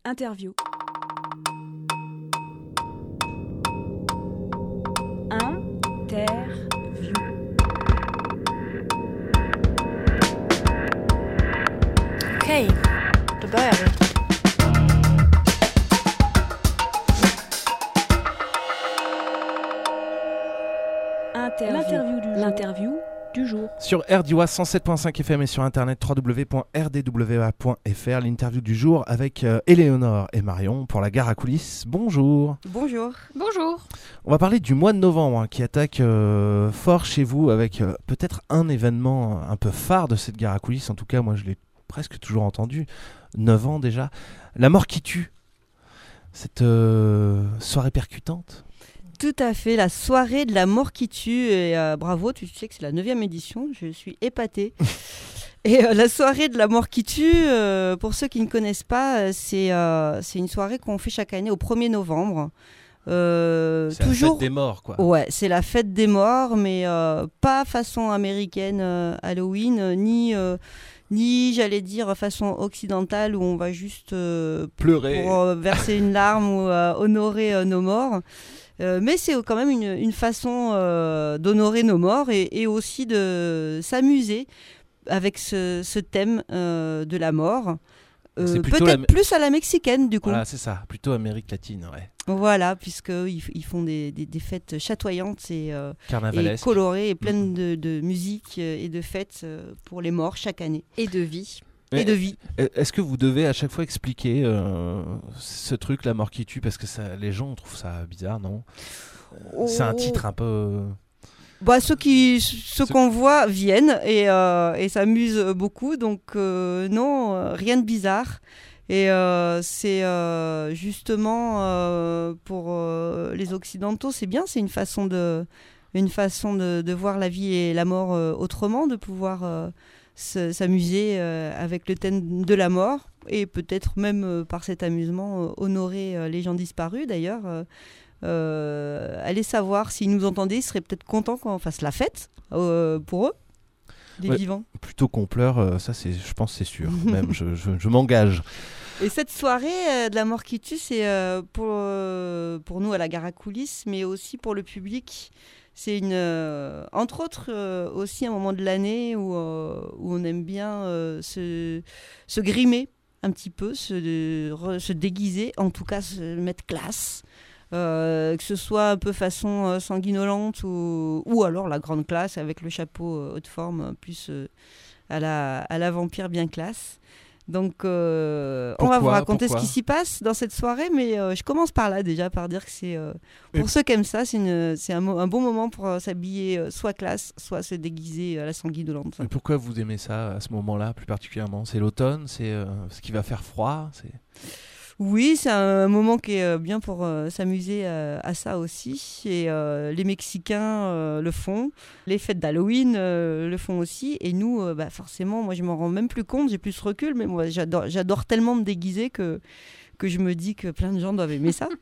Interview. Okej, då börjar vi. L'interview du jour. Sur RDWA 107.5 FM et sur internet www.rdwa.fr, l'interview du jour avec Éléonore et Marion pour la gare à coulisses. Bonjour. Bonjour. Bonjour. On va parler du mois de novembre qui attaque fort chez vous avec peut-être un événement un peu phare de cette gare à coulisses. En tout cas, moi je l'ai presque toujours entendu, 9 ans déjà. La mort qui tue, cette soirée percutante. Tout à fait, la soirée de la mort qui tue. Et bravo, tu sais que c'est la 9e édition, je suis épatée. Et la soirée de la mort qui tue, pour ceux qui ne connaissent pas, c'est une soirée qu'on fait chaque année au 1er novembre. C'est toujours... la fête des morts, quoi. Ouais, c'est la fête des morts, mais pas façon américaine Halloween, ni j'allais dire façon occidentale où on va juste pleurer pour verser une larme ou honorer nos morts. Mais c'est quand même une façon d'honorer nos morts et aussi de s'amuser avec ce thème de la mort. Peut-être plus à la mexicaine du coup. Voilà, c'est ça, plutôt Amérique latine, ouais. Voilà, puisqu'ils font des fêtes chatoyantes et colorées et pleines de musique et de fêtes pour les morts chaque année. Et de vie. Est-ce que vous devez à chaque fois expliquer ce truc, la mort qui tue, parce que les gens trouvent ça bizarre, non ? C'est un titre un peu... Bah, ceux qu'on voit viennent et s'amusent beaucoup, donc non, rien de bizarre. Et c'est justement pour les Occidentaux, c'est bien, c'est une façon de voir la vie et la mort autrement, de pouvoir s'amuser avec le thème de la mort et peut-être même par cet amusement honorer les gens disparus d'ailleurs. Allez savoir s'ils nous entendaient, ils seraient peut-être contents qu'on fasse la fête pour eux, les vivants. Plutôt qu'on pleure, ça je pense c'est sûr, même je m'engage. Et cette soirée de la mort qui tue, c'est pour nous à la gare à coulisses, mais aussi pour le public. C'est entre autres aussi un moment de l'année où on aime bien se grimer un petit peu, se déguiser, en tout cas se mettre classe. Que ce soit un peu façon sanguinolente ou alors la grande classe avec le chapeau haute forme plus à la vampire bien classe. Donc on va vous raconter ce qui s'y passe dans cette soirée, mais je commence par là déjà, par dire que c'est pour ceux qui aiment ça, c'est un bon moment pour s'habiller soit classe, soit se déguiser à la sanguinolente. Et pourquoi vous aimez ça à ce moment-là plus particulièrement ? C'est l'automne, c'est ce qui va faire froid, Oui, c'est un moment qui est bien pour s'amuser à ça aussi. Et les Mexicains le font, les fêtes d'Halloween le font aussi. Et nous, forcément, moi je m'en rends même plus compte, j'ai plus ce recul, mais moi j'adore tellement me déguiser que je me dis que plein de gens doivent aimer ça.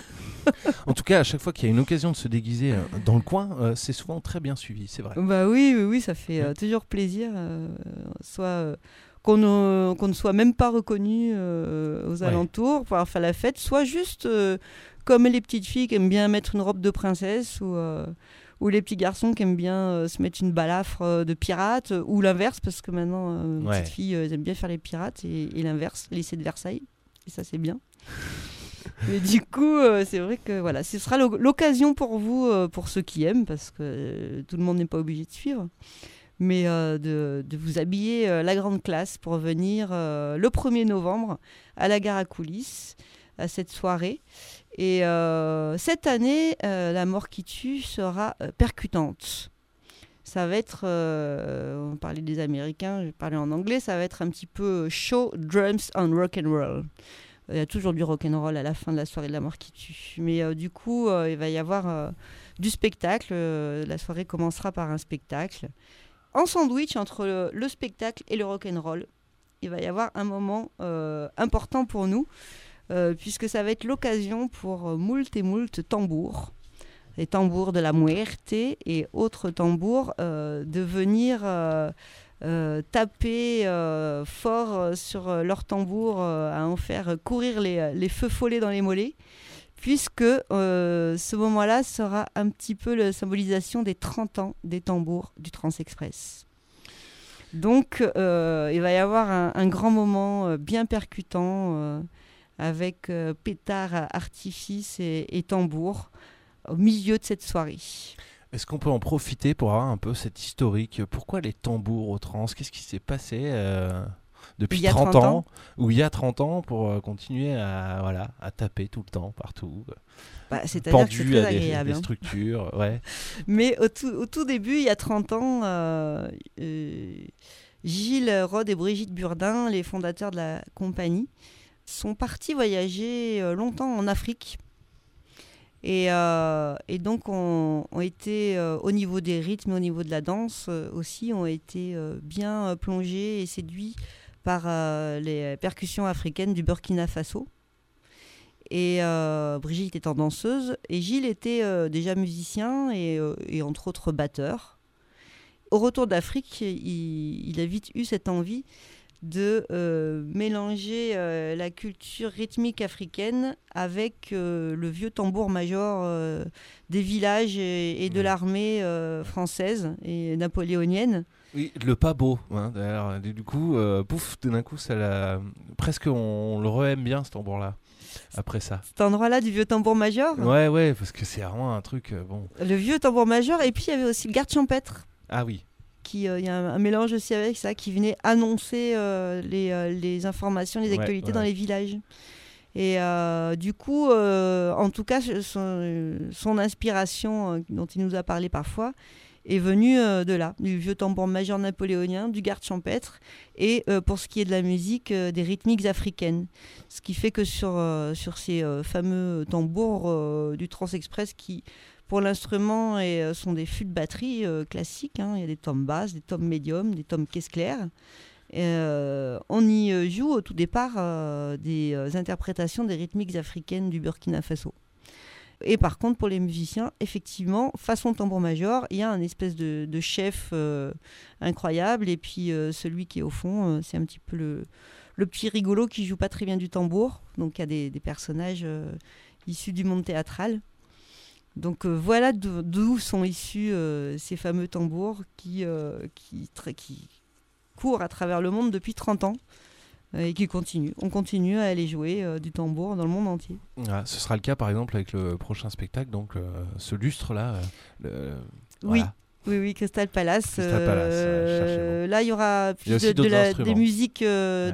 En tout cas, à chaque fois qu'il y a une occasion de se déguiser dans le coin, c'est souvent très bien suivi, c'est vrai. Bah oui, ça fait toujours plaisir, soit... qu'on ne soit même pas reconnu aux alentours pour avoir fait la fête, soit juste comme les petites filles qui aiment bien mettre une robe de princesse ou les petits garçons qui aiment bien se mettre une balafre de pirate ou l'inverse, parce que maintenant les petites filles aiment bien faire les pirates et l'inverse, lycée de Versailles, et ça c'est bien. Mais du coup, c'est vrai que voilà, ce sera l'occasion pour vous, pour ceux qui aiment, parce que tout le monde n'est pas obligé de suivre, mais de vous habiller la grande classe pour venir le 1er novembre à la gare à coulisses, à cette soirée. Et cette année, la mort qui tue sera percutante. Ça va être, on parlait des Américains, je vais parler en anglais, ça va être un petit peu show, drums and rock'n'roll. Il y a toujours du rock'n'roll à la fin de la soirée de la mort qui tue. Mais du coup, il va y avoir du spectacle. La soirée commencera par un spectacle. En sandwich entre le spectacle et le rock'n'roll, il va y avoir un moment important pour nous, puisque ça va être l'occasion pour moult et moult tambours, les tambours de la muerte et autres tambours, de venir taper fort sur leur tambour, à en faire courir les feux follets dans les mollets, puisque ce moment-là sera un petit peu la symbolisation des 30 ans des tambours du Transexpress. Donc il va y avoir un grand moment bien percutant avec pétards, artifices et tambours au milieu de cette soirée. Est-ce qu'on peut en profiter pour avoir un peu cette historique ? Pourquoi les tambours au trans ? Qu'est-ce qui s'est passé depuis 30 ans ou il y a 30 ans pour continuer à taper tout le temps, partout, c'est-à-dire que c'est très agréable, des structures, ouais. Mais au tout début, il y a 30 ans, Gilles Rode et Brigitte Burdin, les fondateurs de la compagnie, sont partis voyager longtemps en Afrique. Et donc ont été au niveau des rythmes, au niveau de la danse aussi, ont été bien plongés et séduits par les percussions africaines du Burkina Faso. Et Brigitte étant danseuse, et Gilles était déjà musicien et entre autres batteur. Au retour d'Afrique, il a vite eu cette envie de mélanger la culture rythmique africaine avec le vieux tambour-major des villages et de l'armée française et napoléonienne. Oui, le pas beau, hein, d'ailleurs. Du coup, pouf, d'un coup, presque on le re-aime bien, ce tambour-là, après ça. Cet endroit-là du vieux tambour-major ? Ouais, parce que c'est vraiment un truc, bon. Le vieux tambour-major, et puis il y avait aussi le garde champêtre. Ah oui. Il y a un mélange aussi avec ça, qui venait annoncer les informations, les actualités dans les villages. Et du coup, en tout cas, son inspiration, dont il nous a parlé parfois, est venue de là, du vieux tambour-major napoléonien, du garde champêtre, et pour ce qui est de la musique, des rythmiques africaines. Ce qui fait que sur ces fameux tambours du Transexpress qui... Pour l'instrument, sont des fûts de batterie classiques. Il y a des tomes basses, des tomes médiums, des tomes caisse claire. On y joue au tout départ des interprétations des rythmiques africaines du Burkina Faso. Et par contre, pour les musiciens, effectivement, façon tambour-major, il y a un espèce de chef incroyable. Et puis celui qui est au fond, c'est un petit peu le petit rigolo qui joue pas très bien du tambour. Donc il y a des personnages issus du monde théâtral. Donc voilà d'où sont issus ces fameux tambours qui courent à travers le monde depuis 30 ans et qui continuent. On continue à aller jouer du tambour dans le monde entier. Ah, ce sera le cas par exemple avec le prochain spectacle, donc ce lustre-là. Oui. Voilà. Oui, Crystal Palace. Là, il y aura plus des musiques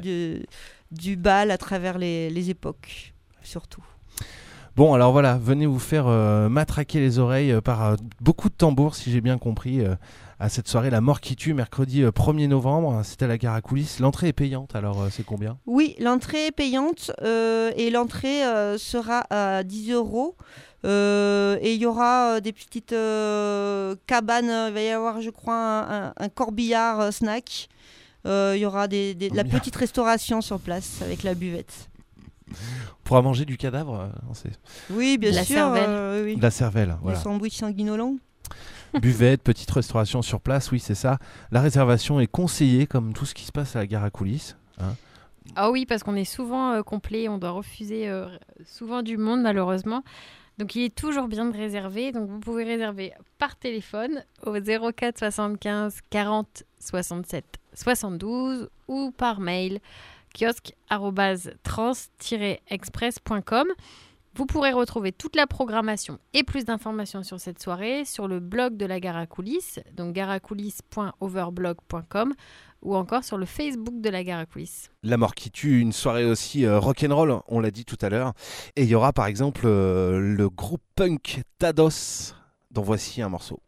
du bal à travers les époques, surtout. Bon, alors voilà, venez vous faire matraquer les oreilles par beaucoup de tambours, si j'ai bien compris, à cette soirée La Mort qui tue, mercredi 1er novembre. C'est à la Gare à Coulisses. L'entrée est payante, alors c'est combien ? Oui, l'entrée est payante et l'entrée sera à 10 €. Et il y aura des petites cabanes. Il va y avoir, je crois, un corbillard snack. Il y aura de la petite restauration sur place avec la buvette. On pourra manger du cadavre, Oui, bien sûr. Cervelle. Oui. De la cervelle, voilà. Des sandwichs sanguinolents. Buvette, petite restauration sur place, oui, c'est ça. La réservation est conseillée, comme tout ce qui se passe à la Gare à Coulisses. Hein. Ah oui, parce qu'on est souvent complet, on doit refuser souvent du monde, malheureusement. Donc il est toujours bien de réserver. Donc vous pouvez réserver par téléphone au 04 75 40 67 72 ou par mail kiosque@trans-express.com. Vous pourrez retrouver toute la programmation et plus d'informations sur cette soirée sur le blog de la Gare à Coulisses, donc gareacoulisses.overblog.com, ou encore sur le Facebook de la Gare à Coulisses. La Mort qui tue, une soirée aussi rock'n'roll, on l'a dit tout à l'heure. Et il y aura par exemple le groupe punk Tados, dont voici un morceau.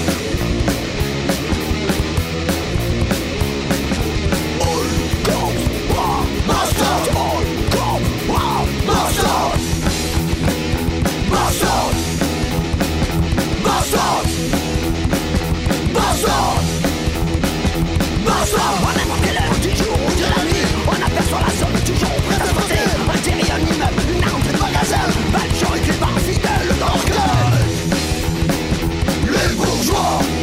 À n'importe quelle heure du jour ou de la nuit, on aperçoit la zone toujours prête à sauter. Intérieur un immeuble, une entrée de magasin, valjean et clébard fidèles dans leur cœur. Les bourgeois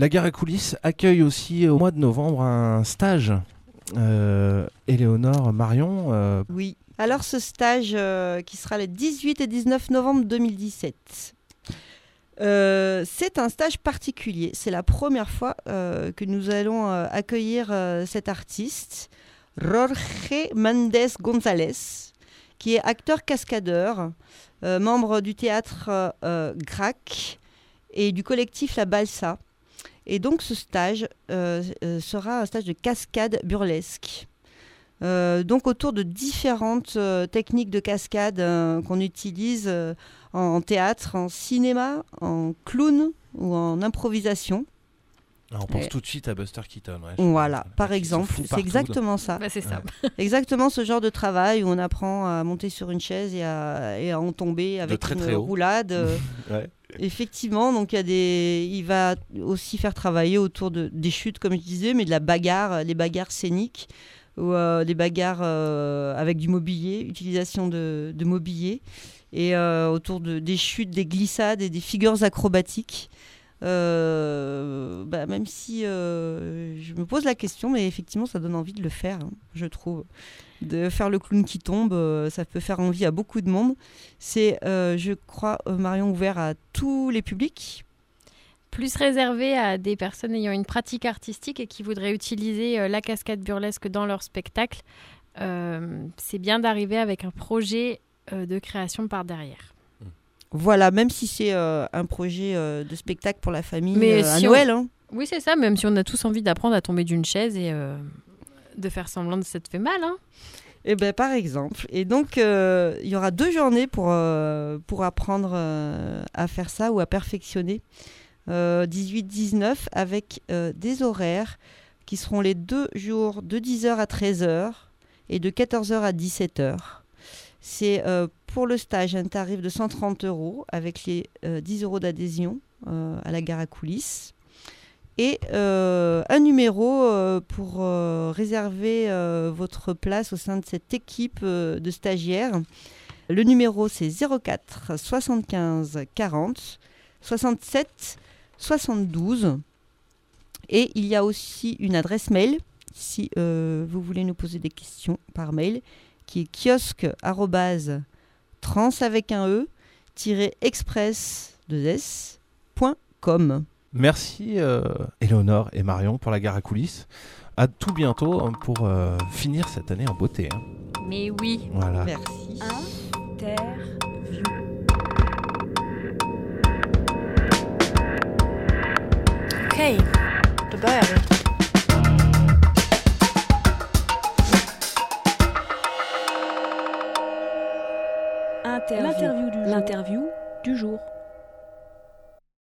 La Gare à Coulisses accueille aussi au mois de novembre un stage. Éléonore, Marion. Oui. Alors ce stage qui sera les 18 et 19 novembre 2017. C'est un stage particulier. C'est la première fois que nous allons accueillir cet artiste, Jorge Mendes González, qui est acteur cascadeur, membre du théâtre GRAC et du collectif La Balsa. Et donc ce stage sera un stage de cascade burlesque. Donc autour de différentes techniques de cascade qu'on utilise en théâtre, en cinéma, en clown ou en improvisation. Alors, on pense tout de suite à Buster Keaton. Ouais, Voilà, par exemple, c'est exactement ça. C'est ça. Exactement ce genre de travail où on apprend à monter sur une chaise et à en tomber avec très une roulade. Ouais. Effectivement, donc il va aussi faire travailler autour des chutes, comme je disais, mais de la bagarre, les bagarres scéniques ou des bagarres avec du mobilier, utilisation de mobilier, et autour des chutes, des glissades et des figures acrobatiques. Même si je me pose la question, mais effectivement ça donne envie de le faire, hein, je trouve. De faire le clown qui tombe, ça peut faire envie à beaucoup de monde. C'est, je crois, Marion, ouvert à tous les publics. Plus réservé à des personnes ayant une pratique artistique et qui voudraient utiliser la cascade burlesque dans leur spectacle. C'est bien d'arriver avec un projet de création par derrière. Voilà, même si c'est un projet de spectacle pour la famille à si Noël. Hein. Oui, c'est ça, même si on a tous envie d'apprendre à tomber d'une chaise et de faire semblant que ça te fait mal. Hein. Et ben, par exemple. Et donc, il y aura 2 journées pour apprendre à faire ça ou à perfectionner. 18-19 avec des horaires qui seront les 2 jours de 10h à 13h et de 14h à 17h. C'est pour le stage un tarif de 130 € avec les 10 € d'adhésion à la Gare à Coulisses. Et un numéro pour réserver votre place au sein de cette équipe de stagiaires. Le numéro, c'est 04 75 40 67 72. Et il y a aussi une adresse mail, si vous voulez nous poser des questions par mail, qui est kiosque@trans-express.com. Merci Éléonore et Marion pour la Gare à Coulisses. À tout bientôt pour finir cette année en beauté. Hein. Mais oui. Voilà. Merci. Interview. Okej, då börjar vi. L'interview du jour.